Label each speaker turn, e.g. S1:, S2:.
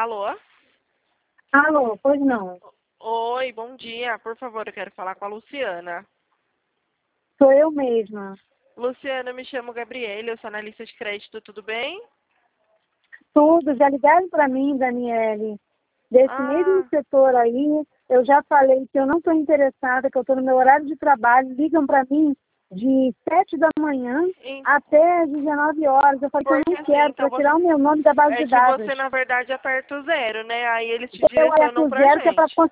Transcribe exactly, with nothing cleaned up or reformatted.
S1: Alô?
S2: Alô, pois não.
S1: Oi, bom dia. Por favor, eu quero falar com a Luciana.
S2: Sou eu mesma.
S1: Luciana, eu me chamo Gabriela, eu sou analista de crédito, tudo bem?
S2: Tudo, já ligaram para mim, Daniele. Desse mesmo
S1: Ah,
S2: setor aí, eu já falei que eu não estou interessada, que eu estou no meu horário de trabalho. Ligam para mim de sete da manhã
S1: em-
S2: até às dezenove horas. Eu falei que eu
S1: porque
S2: não
S1: assim,
S2: quero,
S1: então
S2: para tirar
S1: você...
S2: o meu nome da base
S1: É
S2: de
S1: que
S2: dados.
S1: você, na verdade, aperta o zero, né? Aí eles te
S2: Eu
S1: direcionam
S2: aperto
S1: pra
S2: zero que é para
S1: gente.